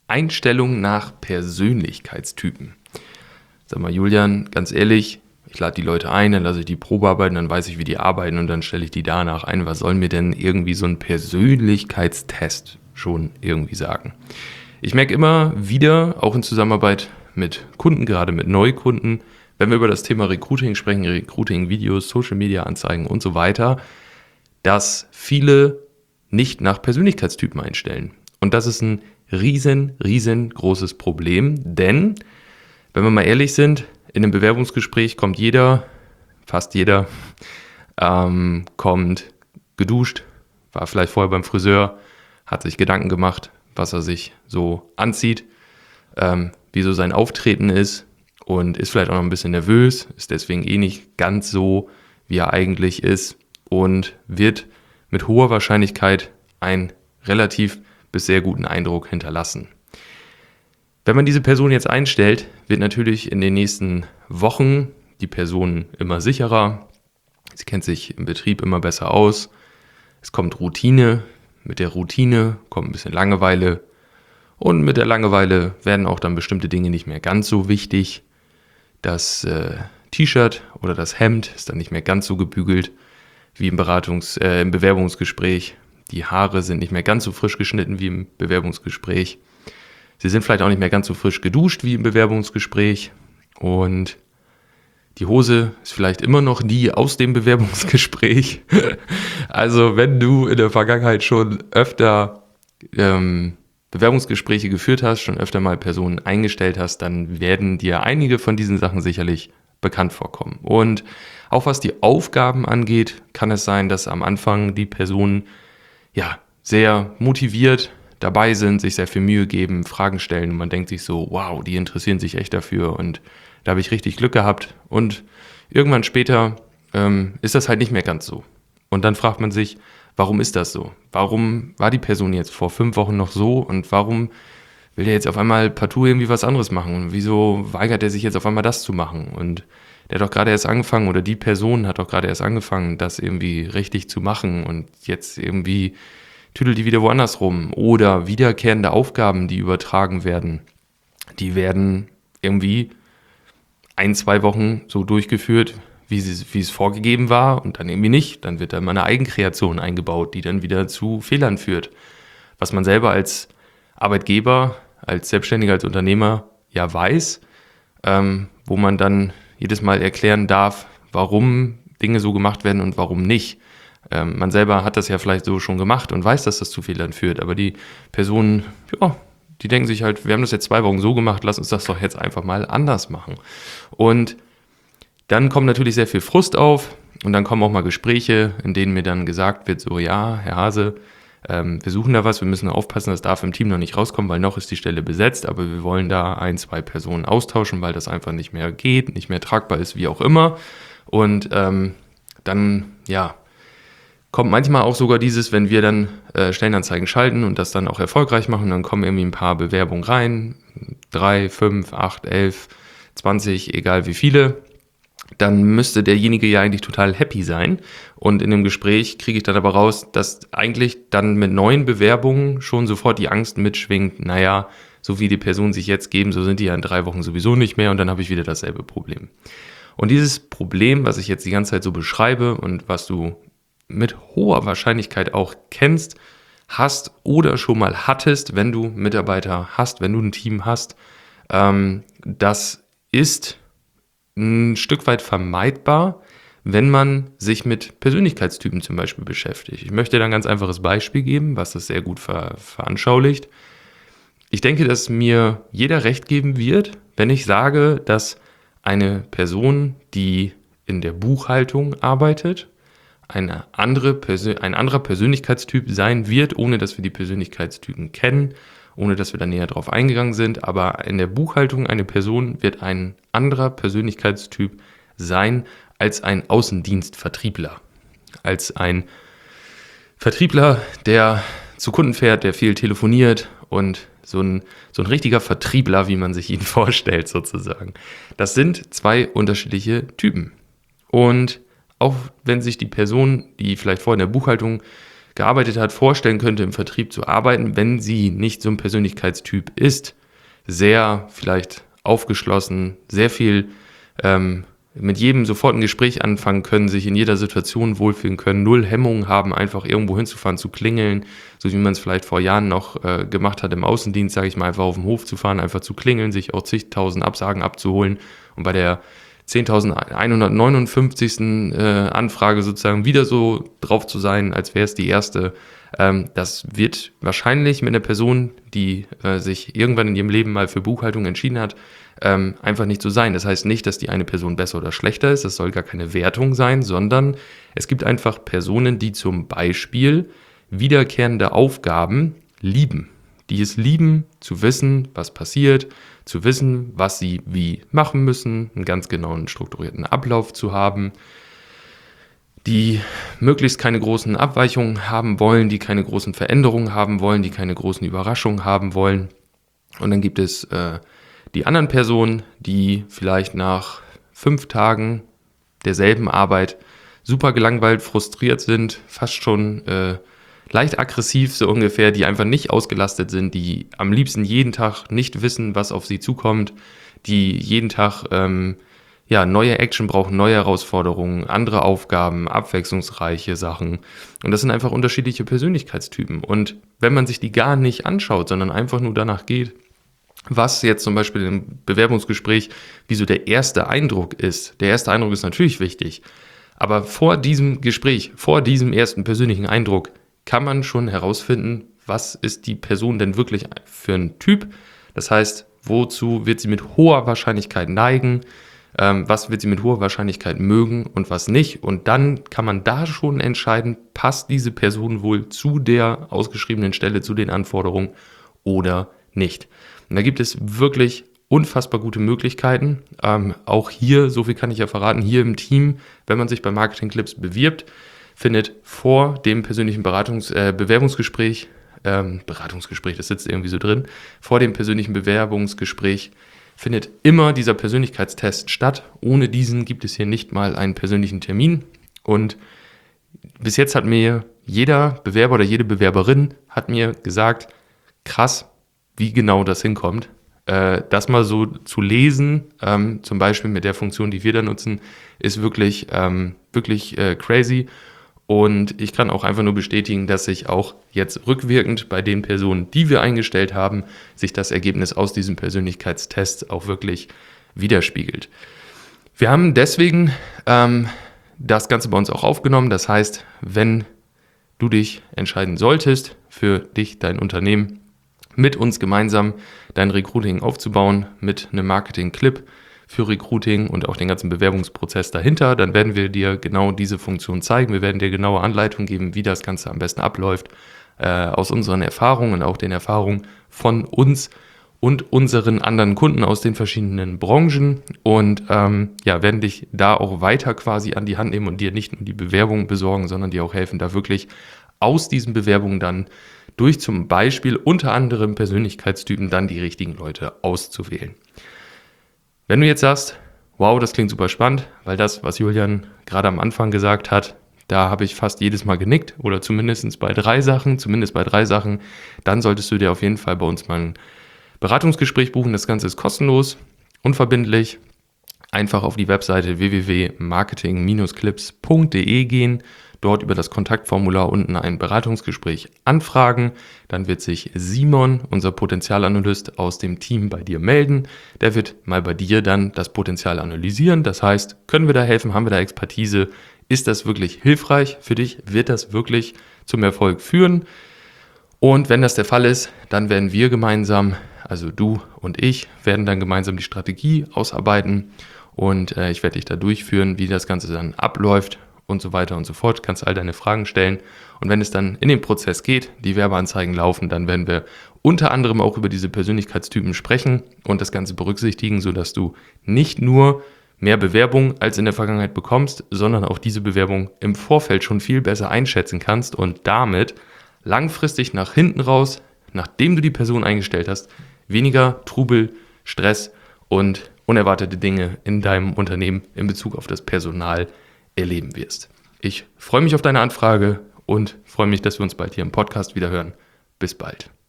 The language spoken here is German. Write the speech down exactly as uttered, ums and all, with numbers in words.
Einstellung nach Persönlichkeitstypen. Sag mal, Julian, ganz ehrlich, ich lade die Leute ein, dann lasse ich die Probe arbeiten, dann weiß ich, wie die arbeiten und dann stelle ich die danach ein. Was soll mir denn irgendwie so ein Persönlichkeitstest schon irgendwie sagen? Ich merke immer wieder, auch in Zusammenarbeit mit Kunden, gerade mit Neukunden, wenn wir über das Thema Recruiting sprechen, Recruiting-Videos, Social-Media-Anzeigen und so weiter, dass viele nicht nach Persönlichkeitstypen einstellen. Und das ist ein riesen, riesengroßes Problem, denn, wenn wir mal ehrlich sind, in einem Bewerbungsgespräch kommt jeder, fast jeder, ähm, kommt geduscht, war vielleicht vorher beim Friseur, hat sich Gedanken gemacht, was er sich so anzieht, ähm, wie so sein Auftreten ist und ist vielleicht auch noch ein bisschen nervös, ist deswegen eh nicht ganz so, wie er eigentlich ist und wird mit hoher Wahrscheinlichkeit einen relativ bis sehr guten Eindruck hinterlassen. Wenn man diese Person jetzt einstellt, wird natürlich in den nächsten Wochen die Person immer sicherer. Sie kennt sich im Betrieb immer besser aus. Es kommt Routine. Mit der Routine kommt ein bisschen Langeweile. Und mit der Langeweile werden auch dann bestimmte Dinge nicht mehr ganz so wichtig. Das äh, T-Shirt oder das Hemd ist dann nicht mehr ganz so gebügelt wie im, Beratungs-, äh, im Bewerbungsgespräch. Die Haare sind nicht mehr ganz so frisch geschnitten wie im Bewerbungsgespräch. Sie sind vielleicht auch nicht mehr ganz so frisch geduscht wie im Bewerbungsgespräch und die Hose ist vielleicht immer noch die aus dem Bewerbungsgespräch. Also wenn du in der Vergangenheit schon öfter ähm, Bewerbungsgespräche geführt hast, schon öfter mal Personen eingestellt hast, dann werden dir einige von diesen Sachen sicherlich bekannt vorkommen. Und auch was die Aufgaben angeht, kann es sein, dass am Anfang die Personen ja sehr motiviert dabei sind, sich sehr viel Mühe geben, Fragen stellen und man denkt sich so, wow, die interessieren sich echt dafür und da habe ich richtig Glück gehabt und irgendwann später ähm, ist das halt nicht mehr ganz so. Und dann fragt man sich, warum ist das so? Warum war die Person jetzt vor fünf Wochen noch so und warum will der jetzt auf einmal partout irgendwie was anderes machen und wieso weigert er sich jetzt auf einmal das zu machen? Und der hat doch gerade erst angefangen oder die Person hat doch gerade erst angefangen, das irgendwie richtig zu machen und jetzt irgendwie tüdelt die wieder woanders rum. Oder wiederkehrende Aufgaben, die übertragen werden, die werden irgendwie ein, zwei Wochen so durchgeführt, wie, sie, wie es vorgegeben war und dann irgendwie nicht. Dann wird da mal eine Eigenkreation eingebaut, die dann wieder zu Fehlern führt. Was man selber als Arbeitgeber, als Selbstständiger, als Unternehmer ja weiß, ähm, wo man dann jedes Mal erklären darf, warum Dinge so gemacht werden und warum nicht. Ähm, man selber hat das ja vielleicht so schon gemacht und weiß, dass das zu Fehlern führt, aber die Personen, ja, die denken sich halt, wir haben das jetzt zwei Wochen so gemacht, lass uns das doch jetzt einfach mal anders machen. Und dann kommt natürlich sehr viel Frust auf und dann kommen auch mal Gespräche, in denen mir dann gesagt wird, so ja, Herr Hase, ähm, wir suchen da was, wir müssen aufpassen, das darf im Team noch nicht rauskommen, weil noch ist die Stelle besetzt, aber wir wollen da ein, zwei Personen austauschen, weil das einfach nicht mehr geht, nicht mehr tragbar ist, wie auch immer. Und ähm, dann, ja, kommt manchmal auch sogar dieses, wenn wir dann äh, Stellenanzeigen schalten und das dann auch erfolgreich machen, dann kommen irgendwie ein paar Bewerbungen rein, drei, fünf, acht, elf, zwanzig, egal wie viele, dann müsste derjenige ja eigentlich total happy sein und in dem Gespräch kriege ich dann aber raus, dass eigentlich dann mit neuen Bewerbungen schon sofort die Angst mitschwingt, naja, so wie die Personen sich jetzt geben, so sind die ja in drei Wochen sowieso nicht mehr und dann habe ich wieder dasselbe Problem. Und dieses Problem, was ich jetzt die ganze Zeit so beschreibe und was du mit hoher Wahrscheinlichkeit auch kennst, hast oder schon mal hattest, wenn du Mitarbeiter hast, wenn du ein Team hast, ähm, das ist ein Stück weit vermeidbar, wenn man sich mit Persönlichkeitstypen zum Beispiel beschäftigt. Ich möchte da ein ganz einfaches Beispiel geben, was das sehr gut ver- veranschaulicht. Ich denke, dass mir jeder recht geben wird, wenn ich sage, dass eine Person, die in der Buchhaltung arbeitet, eine andere Persön- ein anderer Persönlichkeitstyp sein wird, ohne dass wir die Persönlichkeitstypen kennen, ohne dass wir da näher drauf eingegangen sind. Aber in der Buchhaltung eine Person wird ein anderer Persönlichkeitstyp sein als ein Außendienstvertriebler. Als ein Vertriebler, der zu Kunden fährt, der viel telefoniert und so ein, so ein richtiger Vertriebler, wie man sich ihn vorstellt sozusagen. Das sind zwei unterschiedliche Typen. Und auch wenn sich die Person, die vielleicht vorher in der Buchhaltung gearbeitet hat, vorstellen könnte, im Vertrieb zu arbeiten, wenn sie nicht so ein Persönlichkeitstyp ist, sehr vielleicht aufgeschlossen, sehr viel ähm, mit jedem sofort ein Gespräch anfangen können, sich in jeder Situation wohlfühlen können, null Hemmungen haben, einfach irgendwo hinzufahren, zu klingeln, so wie man es vielleicht vor Jahren noch äh, gemacht hat im Außendienst, sage ich mal, einfach auf den Hof zu fahren, einfach zu klingeln, sich auch zigtausend Absagen abzuholen und bei der zehntausendeinhundertneunundfünfzigsten Äh, Anfrage sozusagen wieder so drauf zu sein, als wäre es die erste. Ähm, das wird wahrscheinlich mit einer Person, die äh, sich irgendwann in ihrem Leben mal für Buchhaltung entschieden hat, ähm, einfach nicht so sein. Das heißt nicht, dass die eine Person besser oder schlechter ist, das soll gar keine Wertung sein, sondern es gibt einfach Personen, die zum Beispiel wiederkehrende Aufgaben lieben, die es lieben, zu wissen, was passiert, zu wissen, was sie wie machen müssen, einen ganz genauen strukturierten Ablauf zu haben, die möglichst keine großen Abweichungen haben wollen, die keine großen Veränderungen haben wollen, die keine großen Überraschungen haben wollen. Und dann gibt es äh, die anderen Personen, die vielleicht nach fünf Tagen derselben Arbeit super gelangweilt, frustriert sind, fast schon äh, leicht aggressiv so ungefähr, die einfach nicht ausgelastet sind, die am liebsten jeden Tag nicht wissen, was auf sie zukommt, die jeden Tag ähm, ja, neue Action brauchen, neue Herausforderungen, andere Aufgaben, abwechslungsreiche Sachen. Und das sind einfach unterschiedliche Persönlichkeitstypen. Und wenn man sich die gar nicht anschaut, sondern einfach nur danach geht, was jetzt zum Beispiel im Bewerbungsgespräch, wie so der erste Eindruck ist. Der erste Eindruck ist natürlich wichtig. Aber vor diesem Gespräch, vor diesem ersten persönlichen Eindruck, kann man schon herausfinden, was ist die Person denn wirklich für ein Typ. Das heißt, wozu wird sie mit hoher Wahrscheinlichkeit neigen, ähm, was wird sie mit hoher Wahrscheinlichkeit mögen und was nicht. Und dann kann man da schon entscheiden, passt diese Person wohl zu der ausgeschriebenen Stelle, zu den Anforderungen oder nicht. Und da gibt es wirklich unfassbar gute Möglichkeiten. Ähm, auch hier, so viel kann ich ja verraten, hier im Team, wenn man sich bei Marketing Clips bewirbt, findet vor dem persönlichen Beratungs-, äh, Bewerbungsgespräch, ähm, Beratungsgespräch, das sitzt irgendwie so drin, vor dem persönlichen Bewerbungsgespräch findet immer dieser Persönlichkeitstest statt. Ohne diesen gibt es hier nicht mal einen persönlichen Termin. Und bis jetzt hat mir jeder Bewerber oder jede Bewerberin hat mir gesagt, krass, wie genau das hinkommt. Äh, das mal so zu lesen, ähm, zum Beispiel mit der Funktion, die wir da nutzen, ist wirklich, ähm, wirklich äh, crazy. Und ich kann auch einfach nur bestätigen, dass sich auch jetzt rückwirkend bei den Personen, die wir eingestellt haben, sich das Ergebnis aus diesem Persönlichkeitstest auch wirklich widerspiegelt. Wir haben deswegen ähm, das Ganze bei uns auch aufgenommen. Das heißt, wenn du dich entscheiden solltest, für dich, dein Unternehmen, mit uns gemeinsam dein Recruiting aufzubauen, mit einem Marketing-Clip für Recruiting und auch den ganzen Bewerbungsprozess dahinter, dann werden wir dir genau diese Funktion zeigen. Wir werden dir genaue Anleitung geben, wie das Ganze am besten abläuft, äh, aus unseren Erfahrungen und auch den Erfahrungen von uns und unseren anderen Kunden aus den verschiedenen Branchen und ähm, ja, werden dich da auch weiter quasi an die Hand nehmen und dir nicht nur die Bewerbungen besorgen, sondern dir auch helfen, da wirklich aus diesen Bewerbungen dann durch zum Beispiel unter anderem Persönlichkeitstypen dann die richtigen Leute auszuwählen. Wenn du jetzt sagst, wow, das klingt super spannend, weil das, was Julian gerade am Anfang gesagt hat, da habe ich fast jedes Mal genickt oder zumindest bei drei Sachen, zumindest bei drei Sachen, dann solltest du dir auf jeden Fall bei uns mal ein Beratungsgespräch buchen. Das Ganze ist kostenlos, unverbindlich. Einfach auf die Webseite w w w punkt marketing Bindestrich clips punkt d e gehen, dort über das Kontaktformular unten ein Beratungsgespräch anfragen. Dann wird sich Simon, unser Potenzialanalyst aus dem Team, bei dir melden. Der wird mal bei dir dann das Potenzial analysieren. Das heißt, können wir da helfen? Haben wir da Expertise? Ist das wirklich hilfreich für dich? Wird das wirklich zum Erfolg führen? Und wenn das der Fall ist, dann werden wir gemeinsam, also du und ich, werden dann gemeinsam die Strategie ausarbeiten. Und äh, ich werde dich da durchführen, wie das Ganze dann abläuft und so weiter und so fort. Kannst all deine Fragen stellen. Und wenn es dann in den Prozess geht, die Werbeanzeigen laufen, dann werden wir unter anderem auch über diese Persönlichkeitstypen sprechen und das Ganze berücksichtigen, sodass du nicht nur mehr Bewerbung als in der Vergangenheit bekommst, sondern auch diese Bewerbung im Vorfeld schon viel besser einschätzen kannst und damit langfristig nach hinten raus, nachdem du die Person eingestellt hast, weniger Trubel, Stress und unerwartete Dinge in deinem Unternehmen in Bezug auf das Personal erleben wirst. Ich freue mich auf deine Anfrage und freue mich, dass wir uns bald hier im Podcast wieder hören. Bis bald.